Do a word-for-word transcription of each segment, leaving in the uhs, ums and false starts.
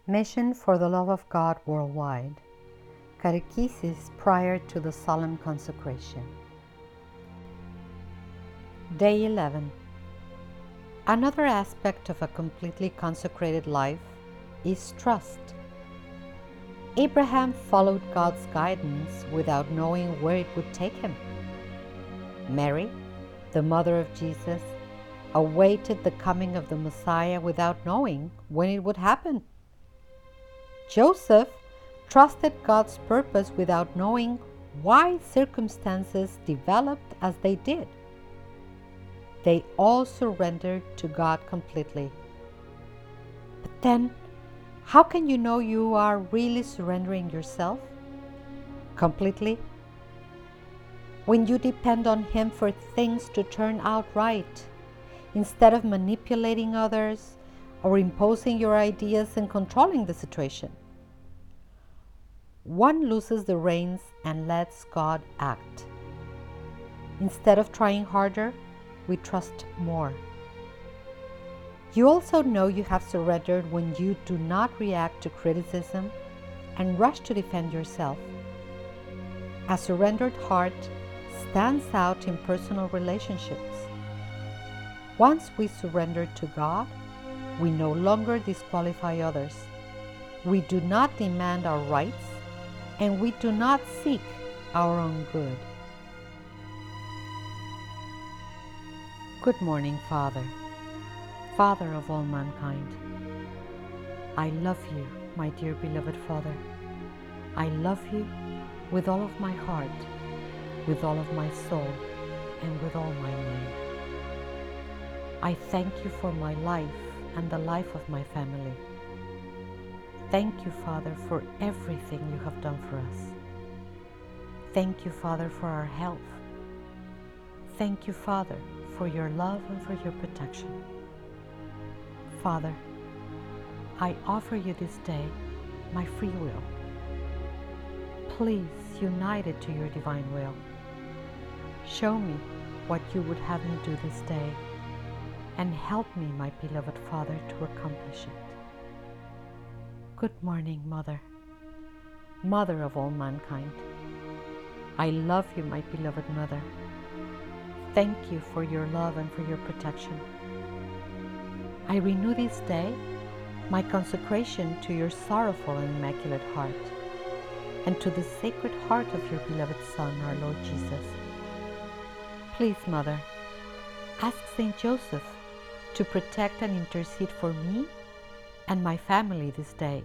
Mission for the Love of God Worldwide. Catechesis prior to the solemn consecration. Day eleven. Another aspect of a completely consecrated life is trust. Abraham followed God's guidance without knowing where it would take him. Mary, the mother of Jesus, awaited the coming of the Messiah without knowing when it would happen. Joseph trusted God's purpose without knowing why circumstances developed as they did. They all surrendered to God completely. But then, how can you know you are really surrendering yourself completely? When you depend on Him for things to turn out right, instead of manipulating others or imposing your ideas and controlling the situation. One loses the reins and lets God act. Instead of trying harder, we trust more. You also know you have surrendered when you do not react to criticism and rush to defend yourself. A surrendered heart stands out in personal relationships. Once we surrender to God, we no longer disqualify others. We do not demand our rights, and we do not seek our own good. Good morning, Father, Father of all mankind. I love you, my dear beloved Father. I love you with all of my heart, with all of my soul, and with all my mind. I thank you for my life and the life of my family. Thank you, Father, for everything you have done for us. Thank you, Father, for our health. Thank you, Father, for your love and for your protection. Father, I offer you this day my free will. Please unite it to your divine will. Show me what you would have me do this day, and help me, my beloved Father, to accomplish it. Good morning, Mother, Mother of all mankind. I love you, my beloved Mother. Thank you for your love and for your protection. I renew this day my consecration to your sorrowful and immaculate heart, and to the sacred heart of your beloved Son, our Lord Jesus. Please, Mother, ask Saint Joseph to protect and intercede for me and my family this day.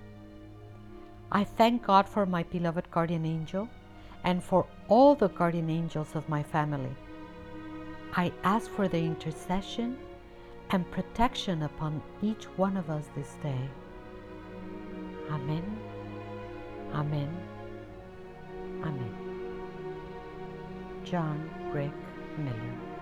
I thank God for my beloved guardian angel and for all the guardian angels of my family. I ask for their intercession and protection upon each one of us this day. Amen, Amen, Amen. John Rick Miller.